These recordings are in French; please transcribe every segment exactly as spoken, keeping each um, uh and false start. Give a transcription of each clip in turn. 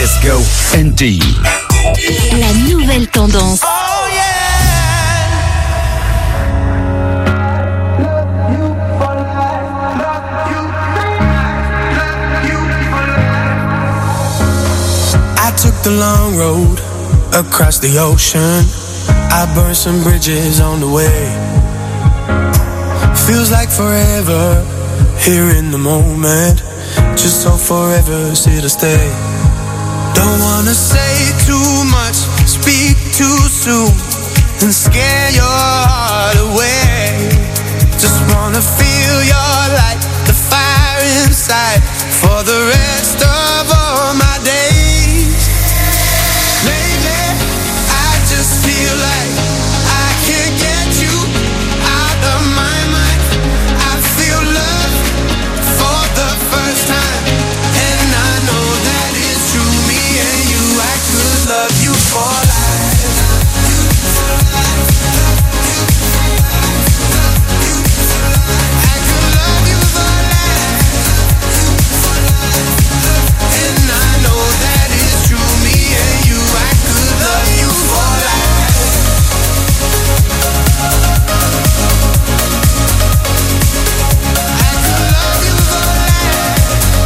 Let's go, N T I. La nouvelle tendance. Oh yeah. I took the long road across the ocean. I burned some bridges on the way. Feels like forever here in the moment. Just so forever's here to stay. Don't wanna say too much, speak too soon, and scare your heart away. Just wanna feel your light, the fire inside, for the rest of all my days. Lately, I just feel like I can't get you out of my mind. I feel love for the first time, and I know that it's true. Me and you, I could love you for life. I could love you for life, and I know that it's true. Me and you, I could love you for life. I could love you for life,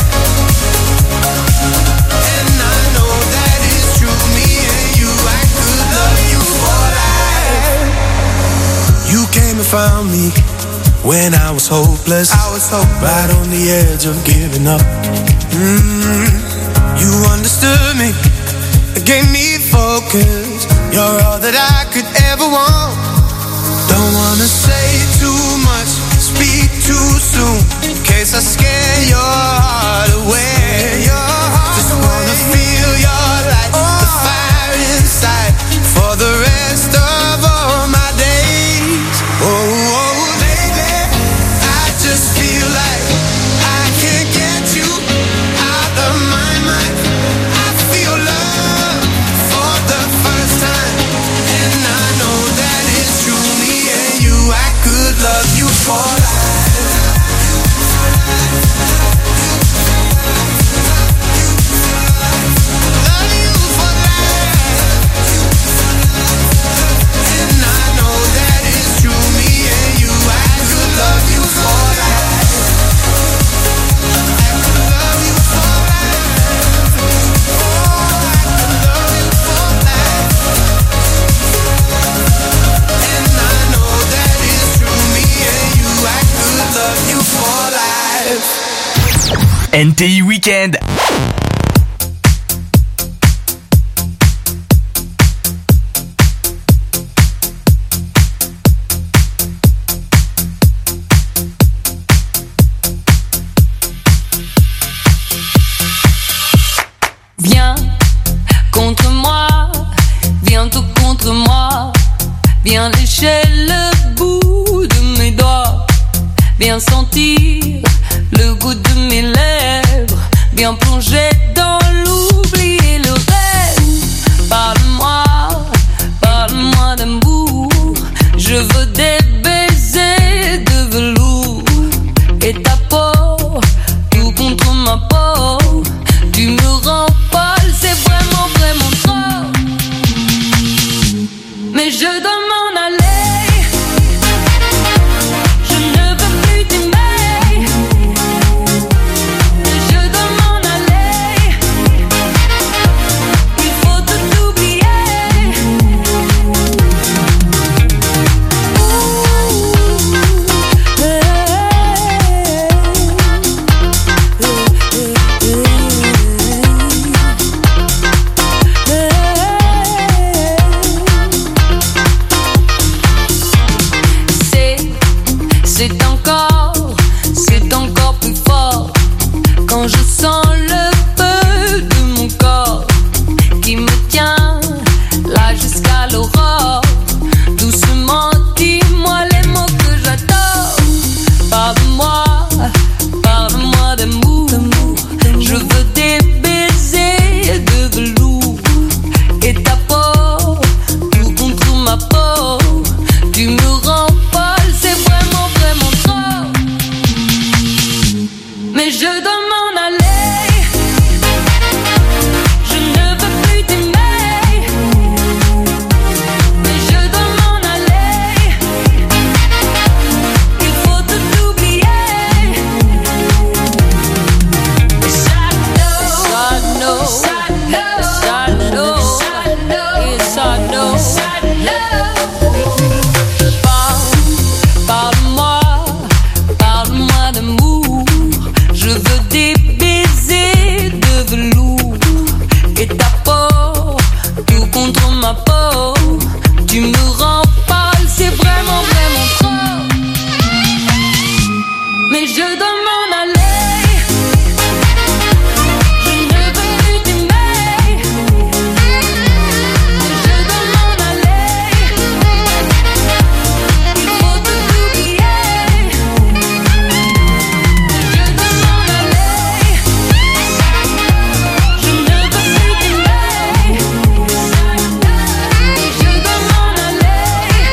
and I know that it's true. Me and you, I could love you for life. You came and found me when I was hopeless. I was hopeless, right on the edge of giving up. Mm, you understood me, gave me focus. You're all that I could ever want. Don't wanna say too much, speak too soon, in case I scare your heart away. Just wanna feel your light, the fire inside, for the rest of all my days. Oh, oh, baby, I just feel like I can't get you out of my mind. I feel love for the first time, and I know that it's true. Me and you, I could love you for life. Love you for life, and I know that it's true. Me and you, I could love you for life. I could love you for life. Oh, I could love you for life, and I know that it's true. Me and you, I could love you for life. N T I Weekend. Viens contre moi, viens tout contre moi, viens lécher le bout de mes doigts, viens sentir le goût de mes lèvres, viens plonger dans l'oubli et le rêve. Parle-moi, parle-moi d'amour, je veux des baisers de velours et ta peau, tout contre ma peau, tu me rends folle, c'est vraiment, vraiment trop. Mais je dois m'en aller, je ne veux plus t'aimer. Mais je dois m'en aller, tes baisers de velours et ta peau, tout contre ma peau. Tu me rends pâle, c'est vraiment, vraiment trop. Mais je dois m'en aller. Je ne veux plus t'aimer. Mais je dois m'en aller. Il faut tout oublier. Mais je dois m'en aller. Je ne veux plus t'aimer. Mais je dois m'en aller.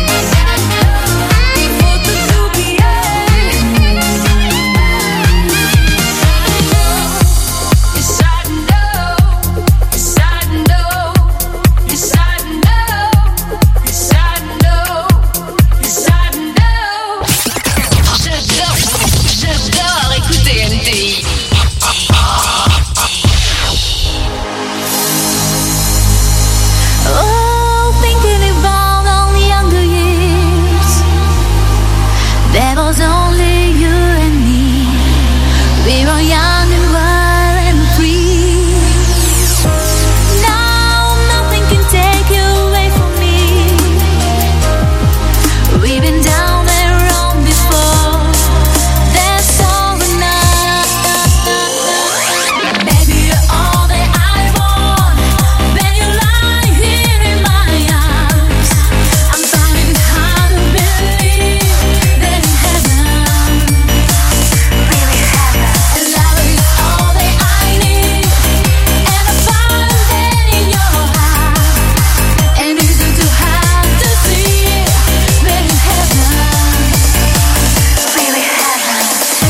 Il faut tout oublier. J'adore écouter N T I. Oh, thinking about all the younger years, there was only you and me. We were young and wild and free. Now nothing can take you away from me. We've been down there wrong before. That's over now. Baby, you're all that I want. When you lie here in my arms, I'm finding it hard to believe that in heaven, really heaven, love is all that I need, and I find that in your heart, and it's good to have to see that in heaven, really heaven.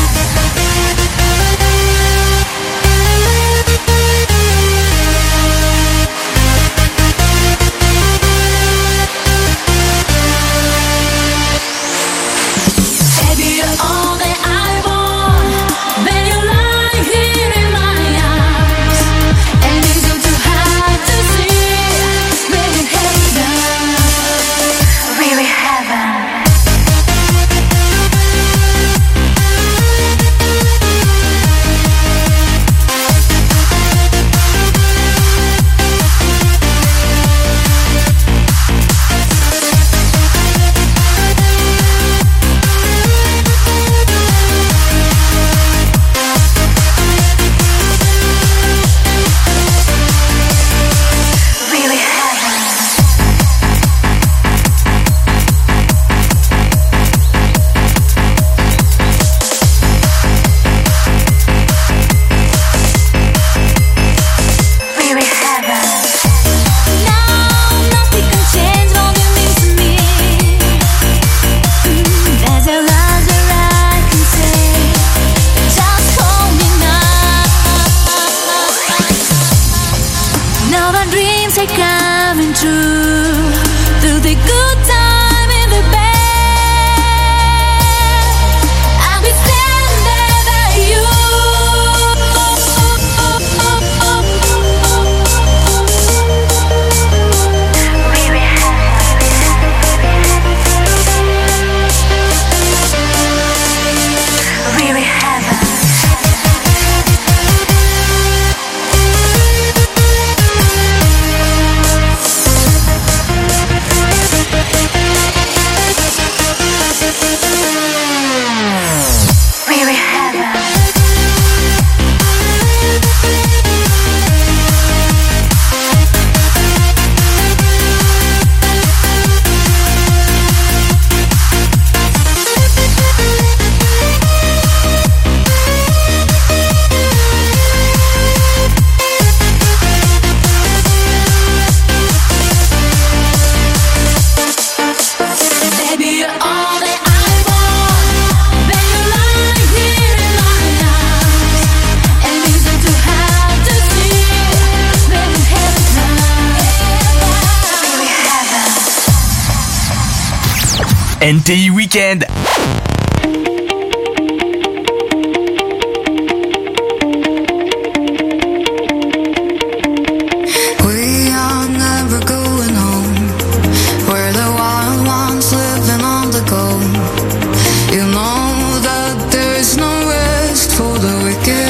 Baby, you're all that I want. When you lie here in my arms, and it's good to have to see really heaven, really heaven. Really heaven. Really heaven. Now nothing can change what you mean to me. There's a lot that I can say. Just hold me now. Now our dreams are coming true. Through the good time and the bad, I'll be standing by you. Really heaven. Really heaven. Really heaven. Baby, you're all that I want. When you lie here in my arms, and it's good to have to see that in heaven, really heaven. N T I Weekend. We are never going home. We're the wild ones living on the go. You know that there is no rest for the wicked.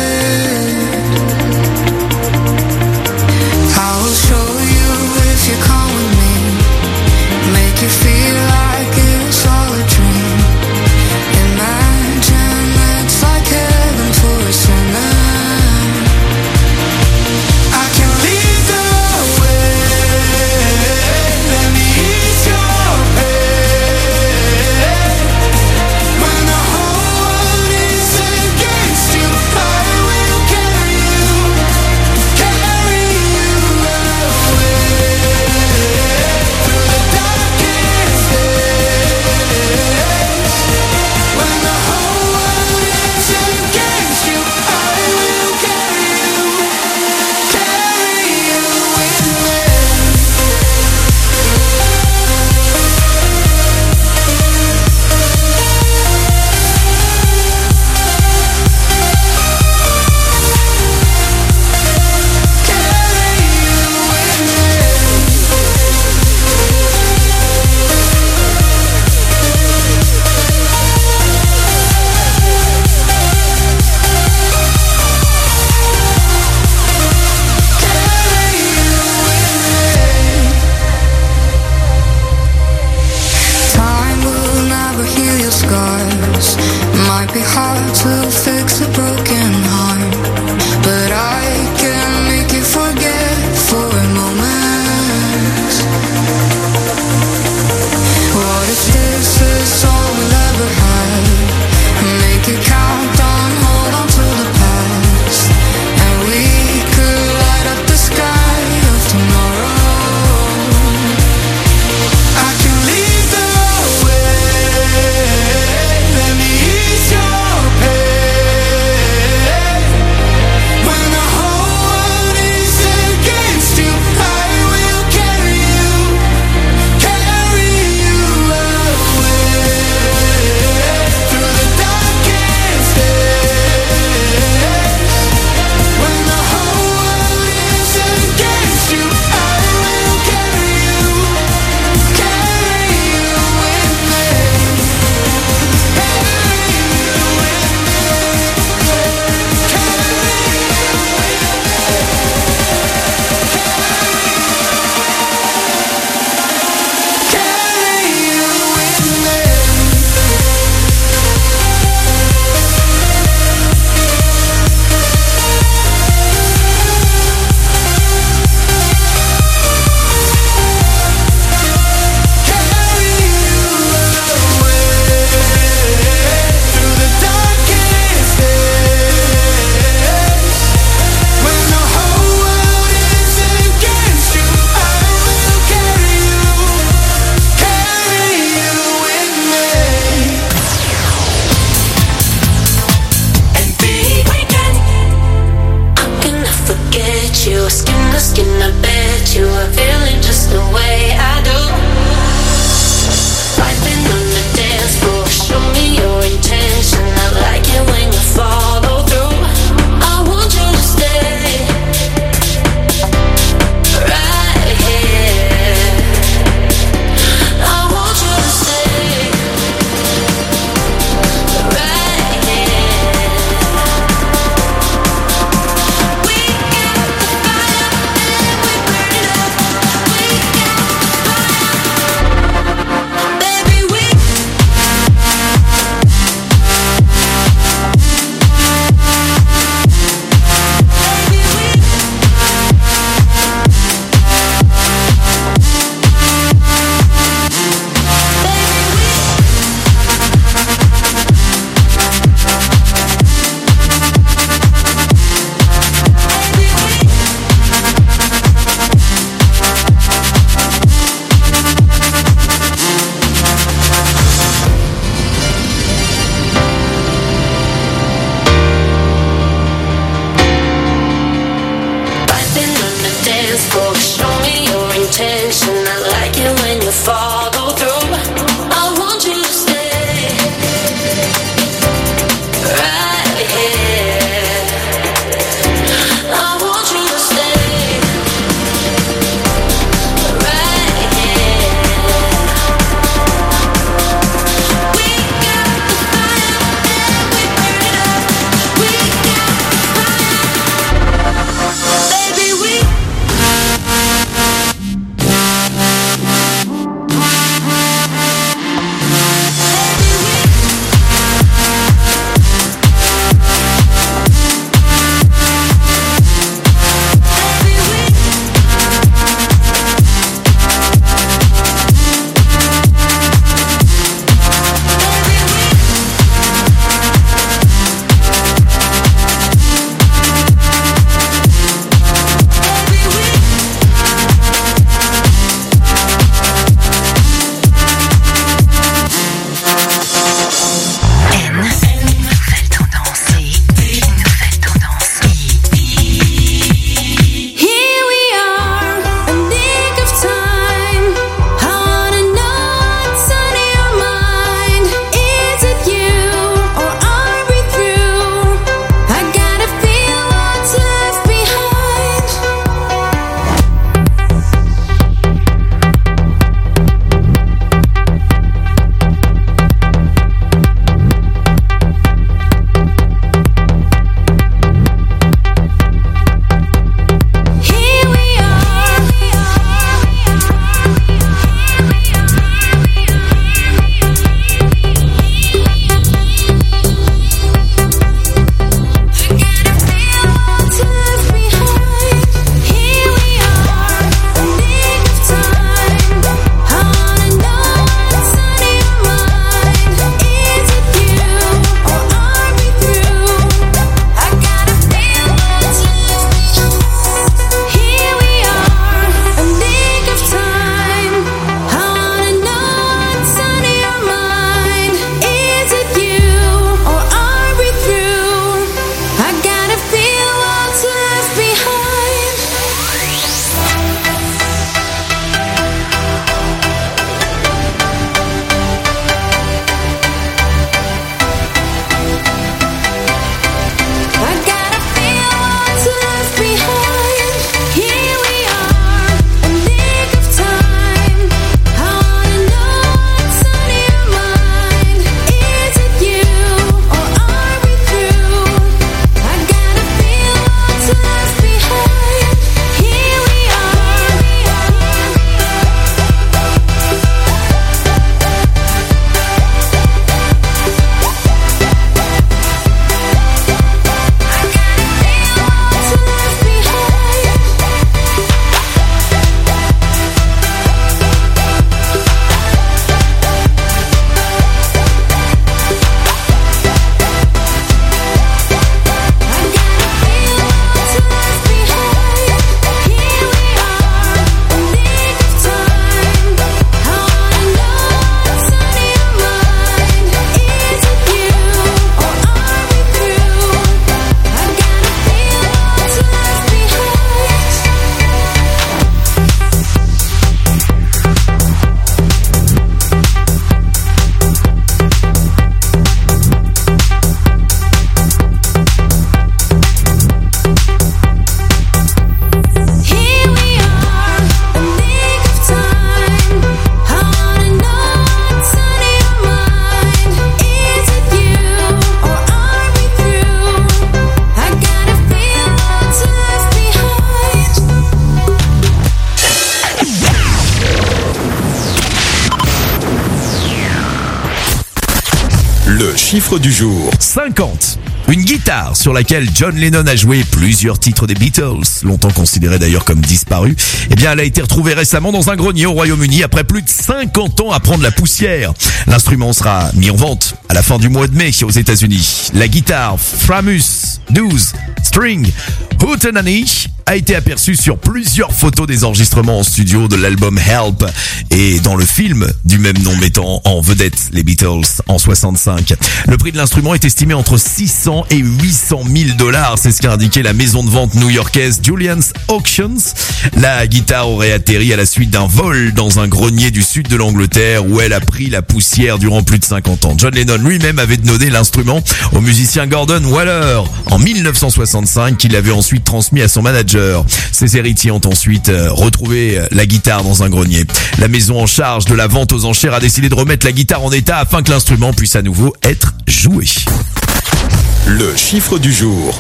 Le chiffre du jour. cinquante. Une guitare sur laquelle John Lennon a joué plusieurs titres des Beatles, longtemps considérée d'ailleurs comme disparue, eh bien elle a été retrouvée récemment dans un grenier au Royaume-Uni après plus de cinquante ans à prendre la poussière. L'instrument sera mis en vente à la fin du mois de mai aux États-Unis. La guitare Framus douze String Hootenanny a été aperçue sur plusieurs photos des enregistrements en studio de l'album Help et dans le film du même nom mettant en vedette les Beatles en soixante-cinq. Le prix de l'instrument est estimé entre six cents et huit cent mille dollars, c'est ce qu'a indiqué la maison de vente new-yorkaise Julian's Auctions. La guitare aurait atterri à la suite d'un vol dans un grenier du sud de l'Angleterre où elle a pris la poussière durant plus de cinquante ans. John Lennon lui-même avait donné l'instrument au musicien Gordon Waller en mille neuf cent soixante-cinq qu'il avait ensuite transmis à son manager. Ses héritiers ont ensuite retrouvé la guitare dans un grenier. La maison en charge de la vente aux enchères a décidé de remettre la guitare en état afin que l'instrument puisse à nouveau être joué. Le chiffre du jour.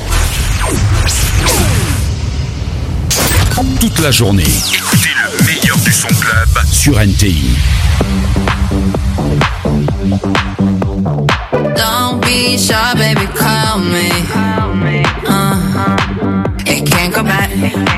Toute la journée. Écoutez le meilleur du son club sur N T I. Don't be shy, baby, call me. Uh, it can't go back.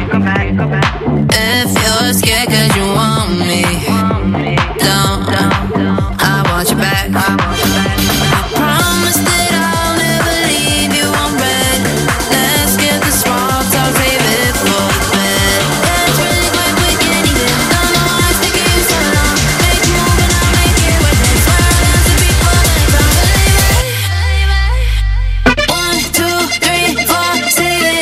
If you're scared cause you want me, don't, I want you back. I promise that I'll never leave you on red. Let's get the small talk, save it for bed. It's really quick, we can't even. Don't know why it's taking you so long. Make a move and I'll make it worth it. Swear I'll dance to people and I can't believe it. One, two, three, four, say it.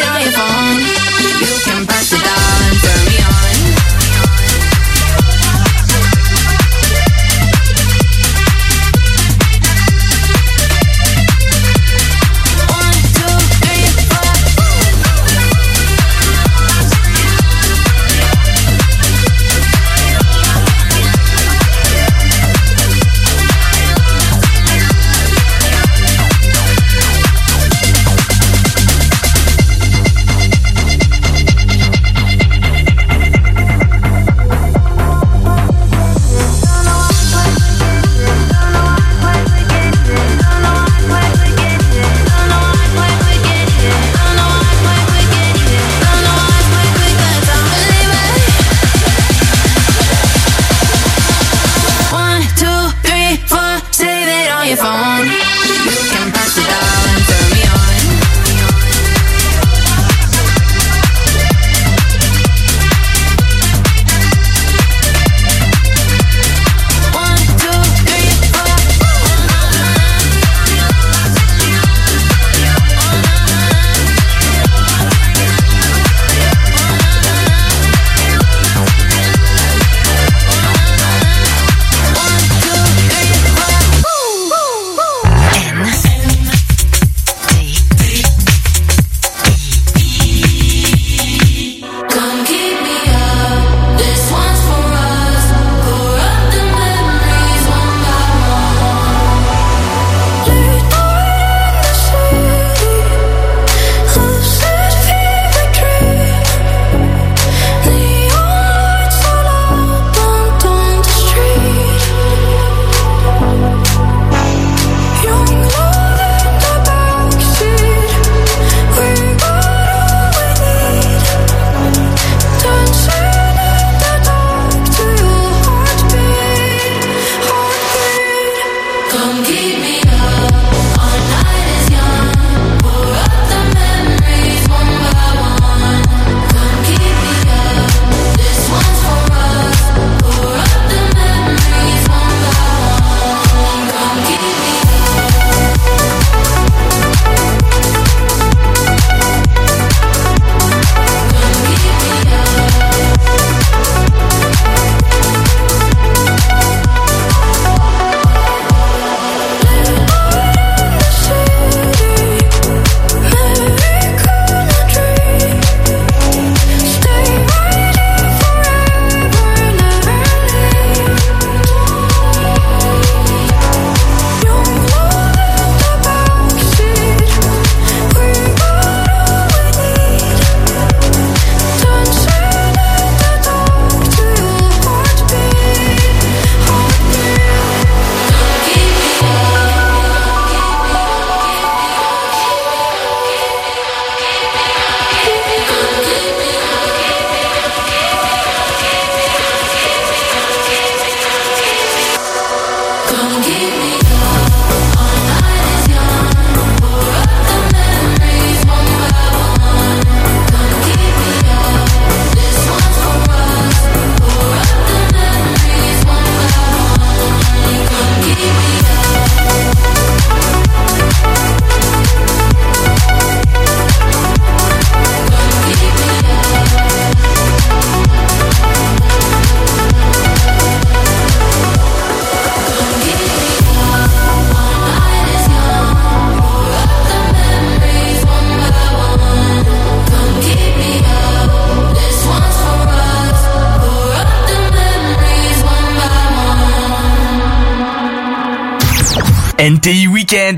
N T I Weekend.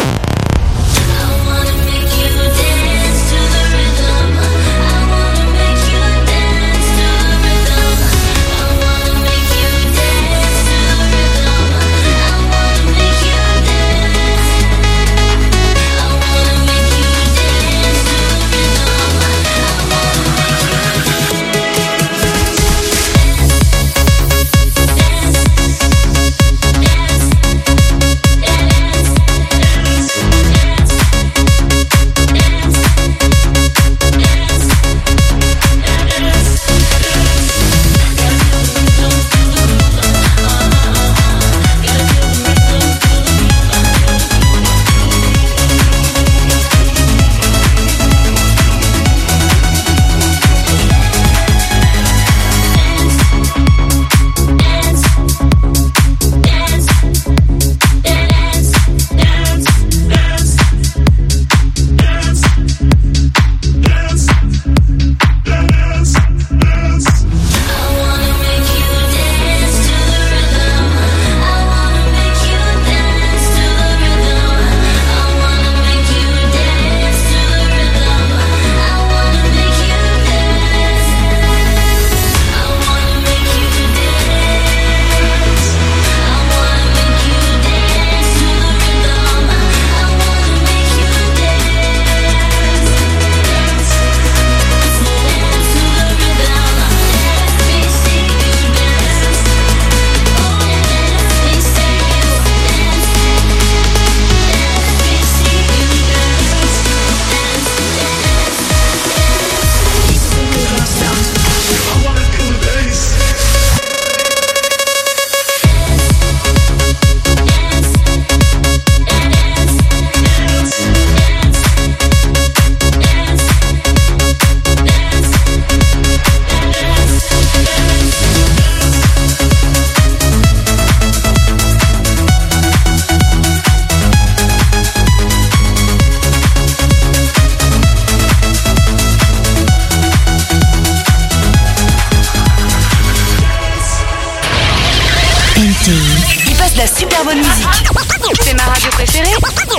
Il passe de la super bonne musique. C'est ma radio préférée.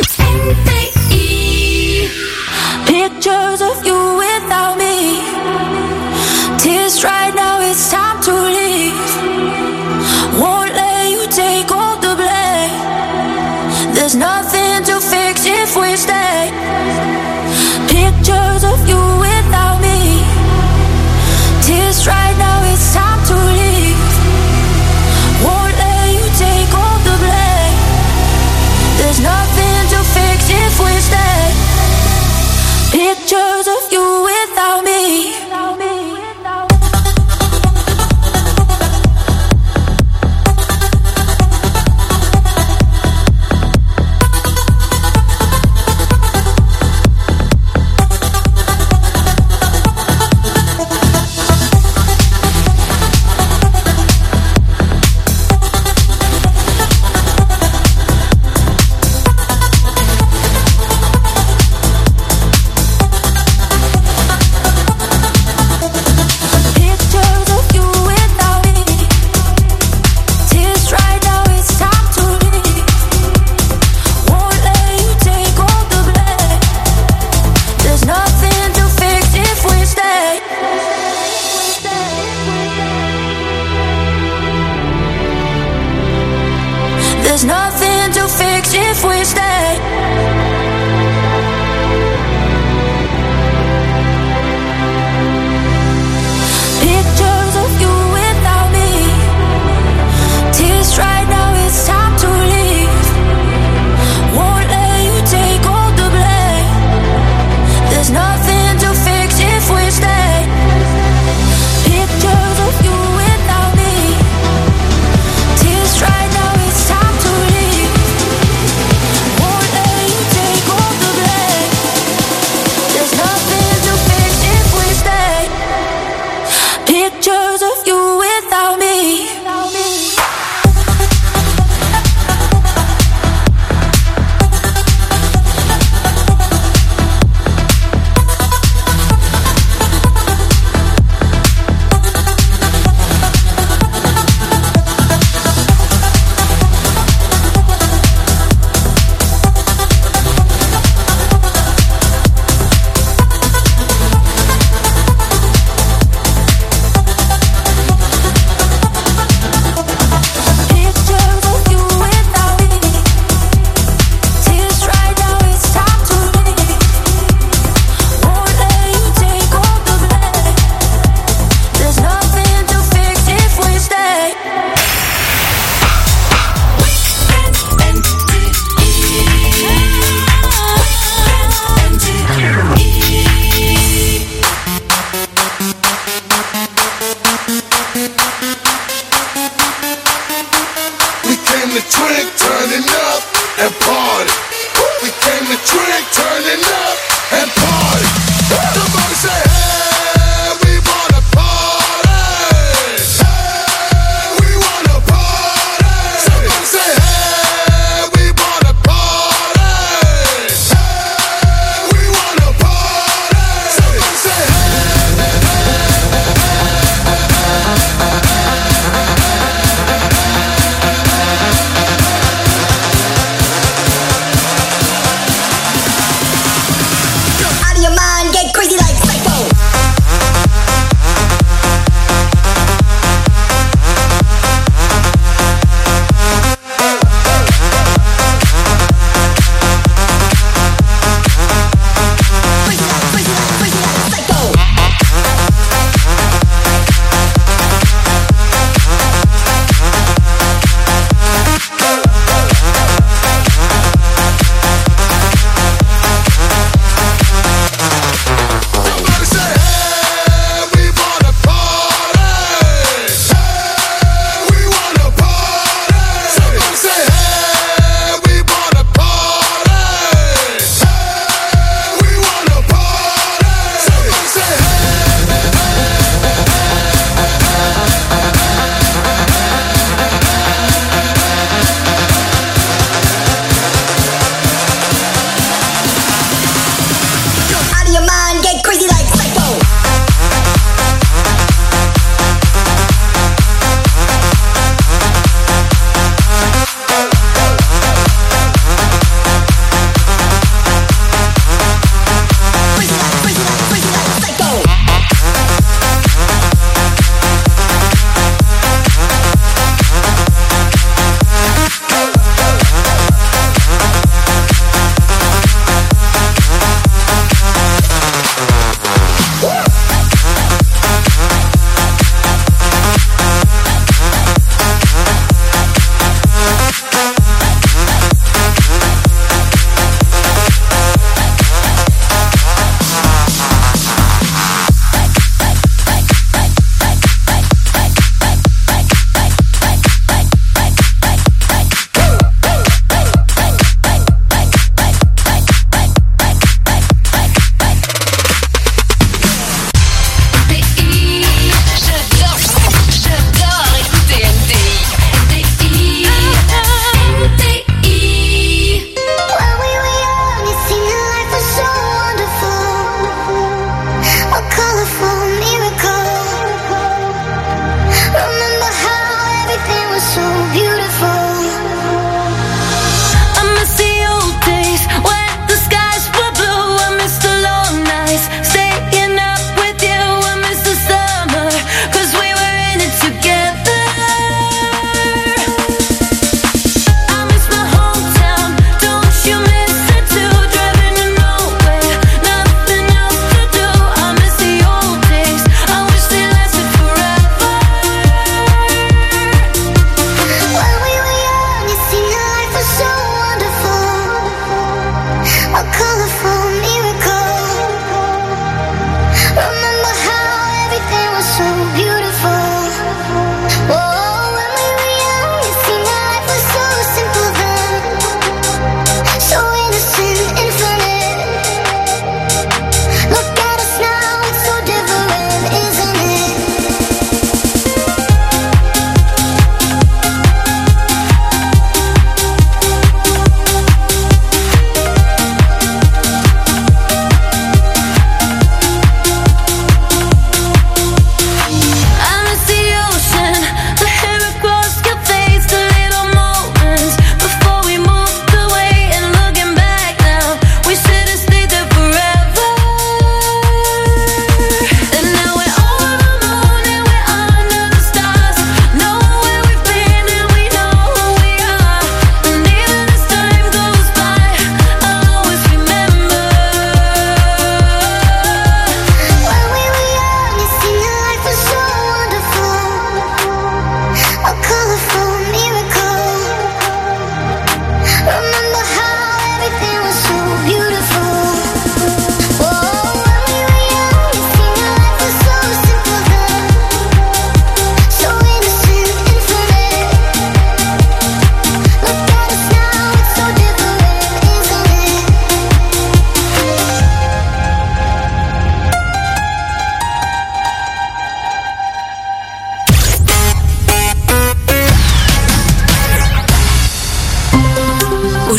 Pictures of you without me. Tears right now, it's time to leave. Won't let you take all the blame. There's nothing to fix if we stay. Pictures of you without me. Tears right now, it's time to leave. Won't let you take all the blame. There's nothing to fix if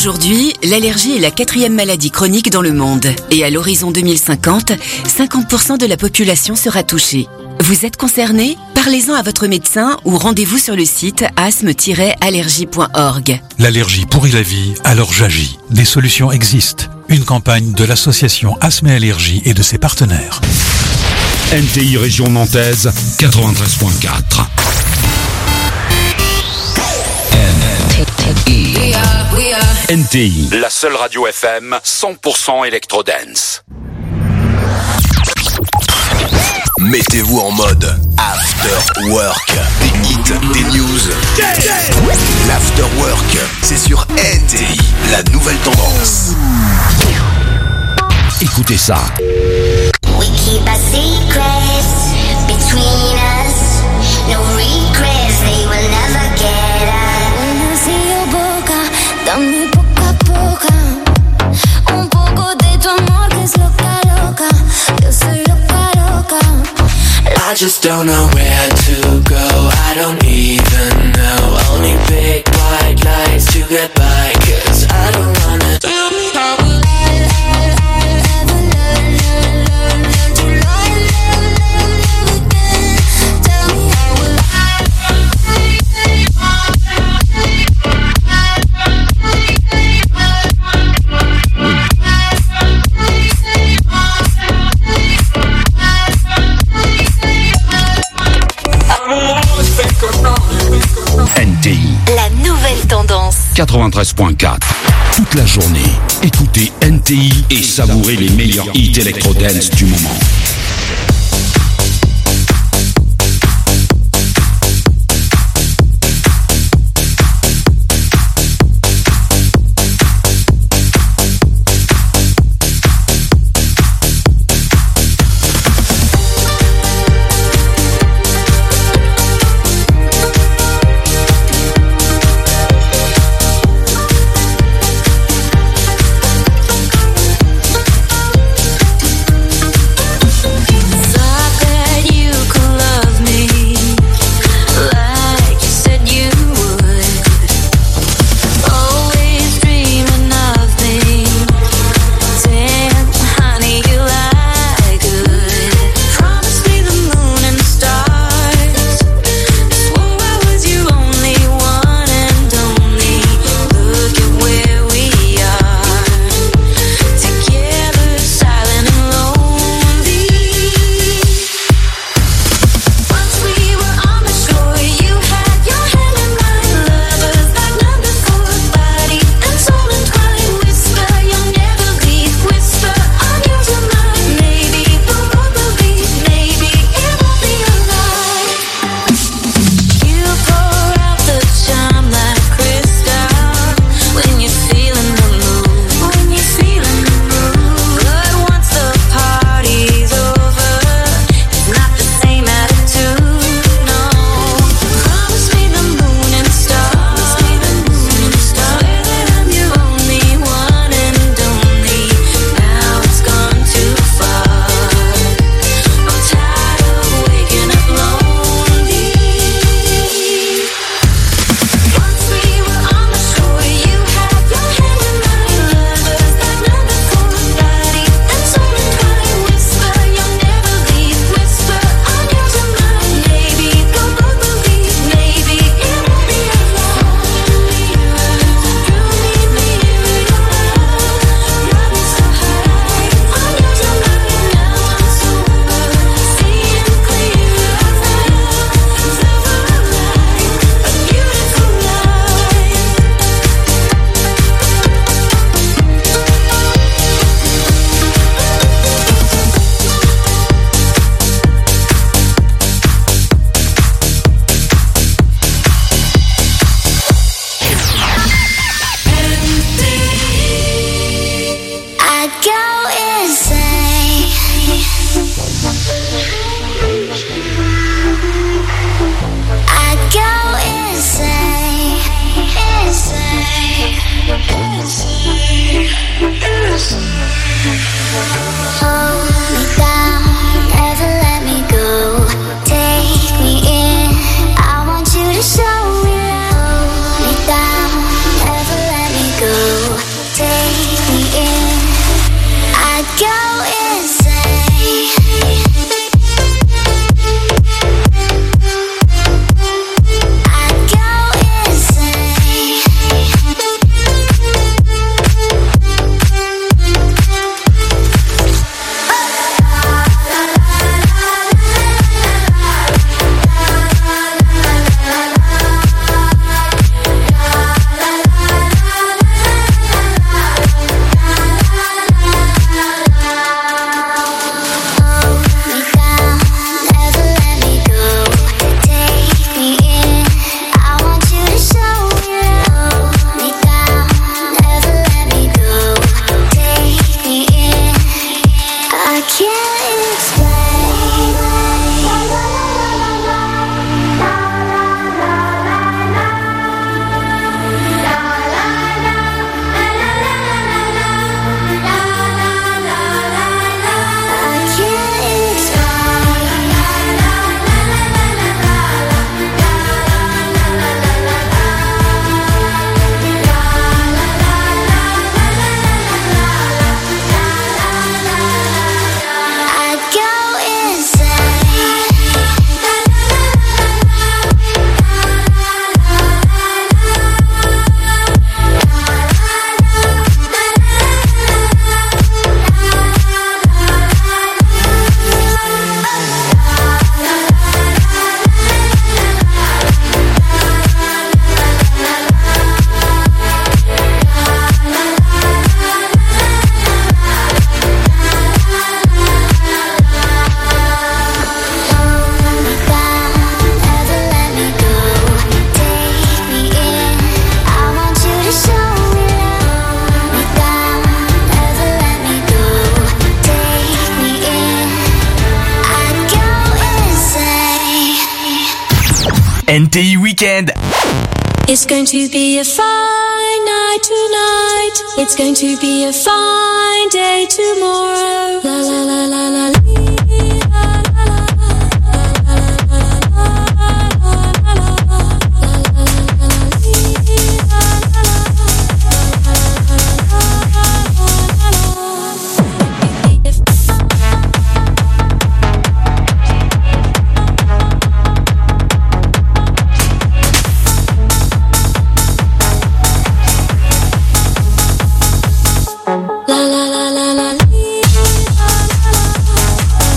Aujourd'hui, l'allergie est la quatrième maladie chronique dans le monde. Et à l'horizon deux mille cinquante, cinquante pour cent de la population sera touchée. Vous êtes concerné ? Parlez-en à votre médecin ou rendez-vous sur le site asthme tiret allergie point org. L'allergie pourrit la vie, alors j'agis. Des solutions existent. Une campagne de l'association Asthme et Allergie et de ses partenaires. N T I Région Nantaise, quatre-vingt-treize virgule quatre. N T I, la seule radio F M cent pour cent électro-dance. Mettez-vous en mode After Work. Des hits, des news. L'After Work, c'est sur N T I, la nouvelle tendance. Écoutez ça. We keep our secrets between us. No regrets, they will never get us. When I see your boca, dame poco a poco. Un poco de tu amor que es loca, loca. Yo soy loca, loca. I just don't know where to go. I don't even know. Only big white lights to get by. Cause I don't wanna. Tell me how will N T I, La nouvelle tendance. quatre-vingt-treize virgule quatre. Toute la journée, écoutez N T I et savourez les meilleurs hits électro-dance du moment. Show me love, hold me down, never let me go. N T I Weekend. It's going to be a fine night tonight. It's going to be a fine day tomorrow. La la la la la. La la la la la.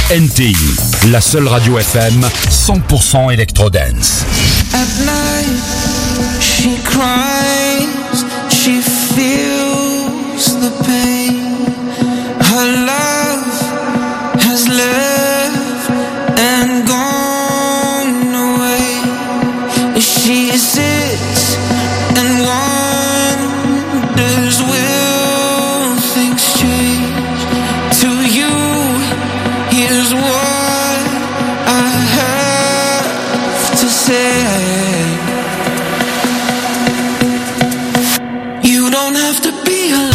N T I, la seule radio F M cent pour cent électro-dance. At night, she cries, she feels the pain. Her love has left and gone away. She sits and wonders, will things change? To you, here's what I have to say. You don't have to be alone.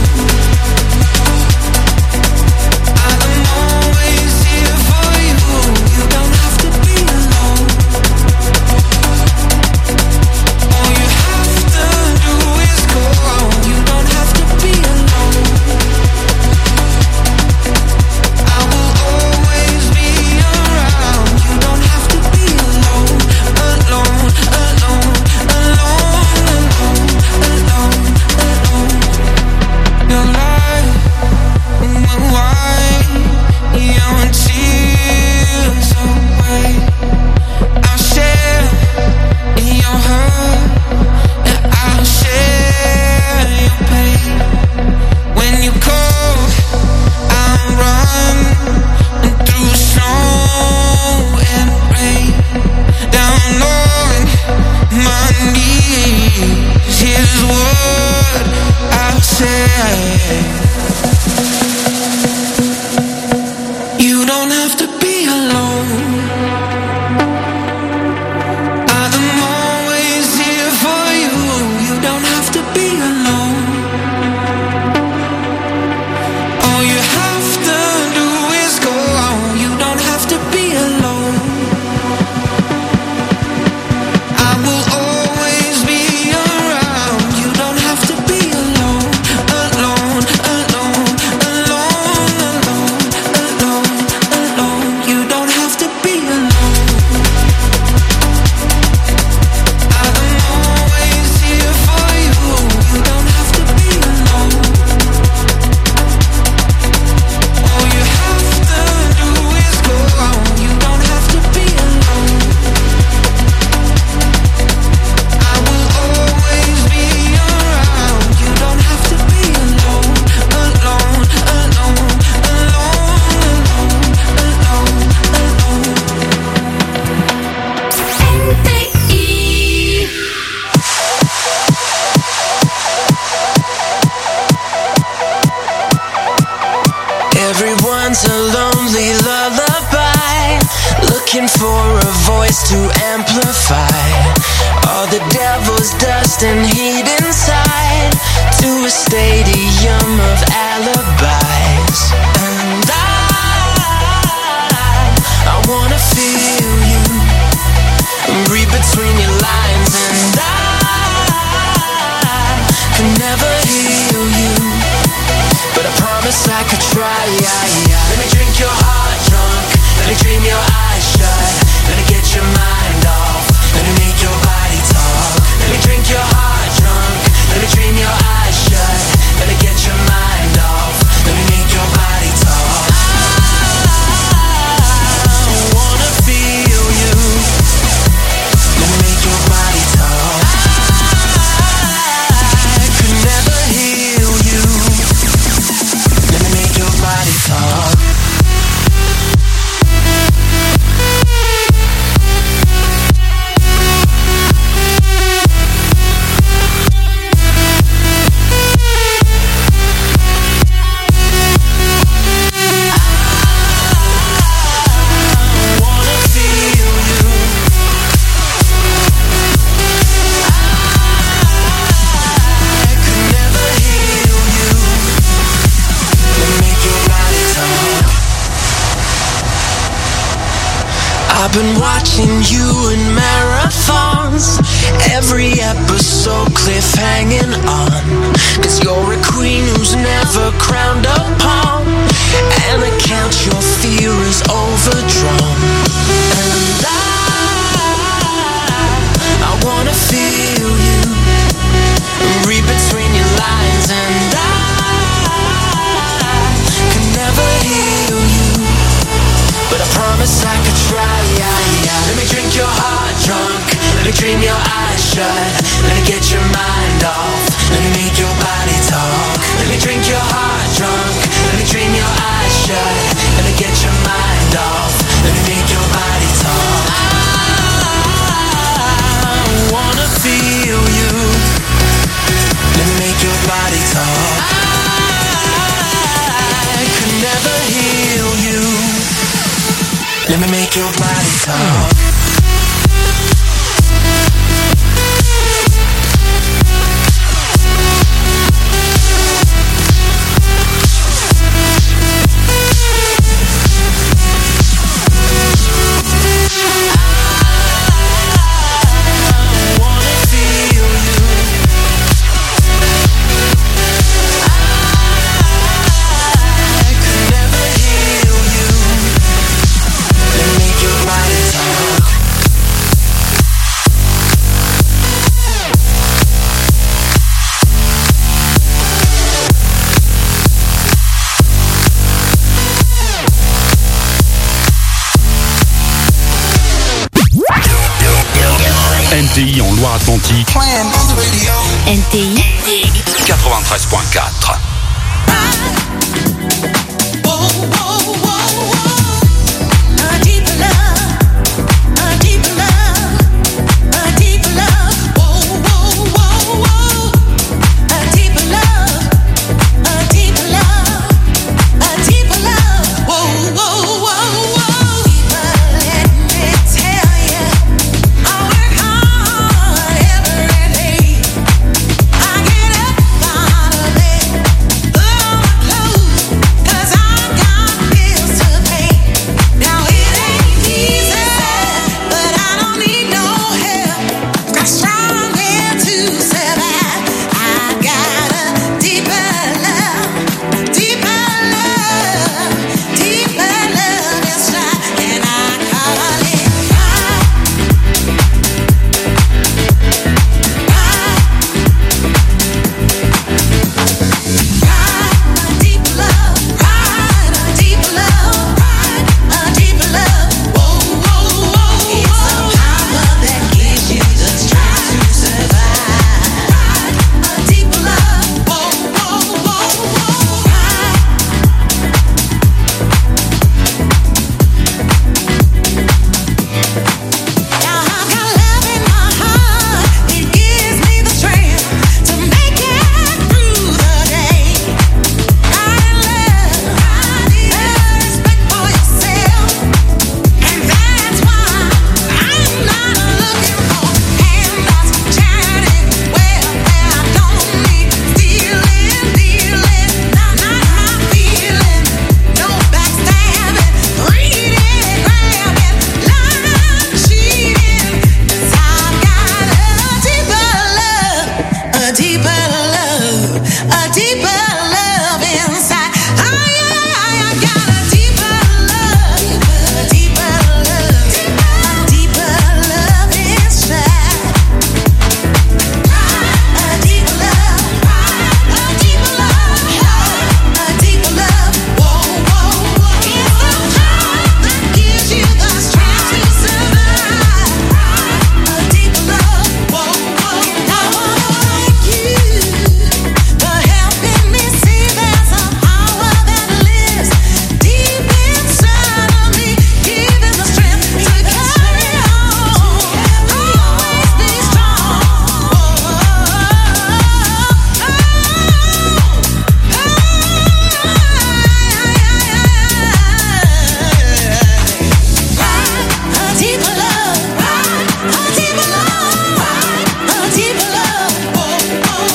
I'm always here for you. You don't have to be alone. All you have to do is go on. You don't have to be alone. I will always be around. You don't have to be alone, alone, alone, alone, alone, alone, alone. Your life went wide, your tears away. I'll share your hurt, and I'll share your pain. When you call, I'll run through snow and rain. Down on my knees, here's what I'll say. You don't have to be alone. I'm always here for you. You don't have to be alone. All you have to do is go on. You don't have to be alone. I will always be around. You don't have to be alone, alone, alone, alone, alone, alone, alone. You don't have to be alone. I'm always here for you. You don't have to be alone. All you have to do is go on. You don't have to be alone. I will always be around. You don't have to be alone, alone, alone, alone, alone, alone, Everyone's a lonely lullaby, looking for a voice to amplify all the devil's dust and heat inside, to a stadium of alibis. And I, I wanna feel you, read between your lines, and I can never heal you, but I promise I could try. Let me drink your heart drunk, let me dream your eyes shut, let me get your mind off, let me make your body talk. Let me drink your heart drunk, let me dream your eyes shut, let me get your mind off, let me make your body talk. I wanna feel you, let me make your body talk. I could never heal you, let me make your body talk. I've been watching you in marathons, every episode cliffhanging on, cause you're a queen who's never crowned a pawn, and I count your fear is overdrawn. And I, I wanna feel you, read between your lines, and I can never heal you, talk. N T I en Loire-Atlantique, N T I quatre-vingt-treize point quatre.